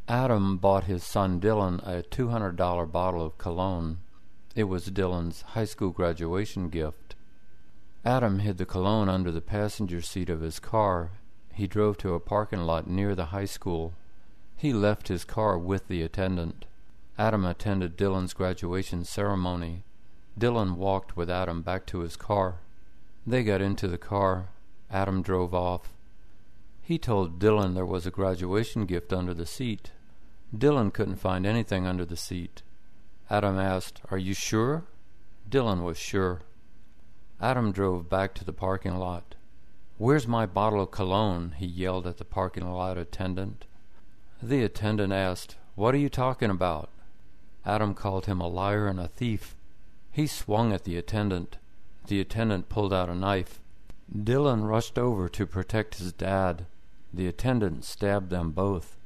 Adam bought his son Dylan a $200 bottle of cologne. It was Dylan's high school graduation gift. Adam hid the cologne under the passenger seat of his car. He drove to a parking lot near the high school. He left his car with the attendant. Adam attended Dylan's graduation ceremony. Dylan walked with Adam back to his car. They got into the car. Adam drove off. He told Dylan there was a graduation gift under the seat. Dylan couldn't find anything under the seat. Adam asked, "Are you sure?" Dylan was sure. Adam drove back to the parking lot. "Where's my bottle of cologne?" he yelled at the parking lot attendant. The attendant asked, "What are you talking about?" Adam called him a liar and a thief. He swung at the attendant. The attendant pulled out a knife. Dylan rushed over to protect his dad. The attendant stabbed them both.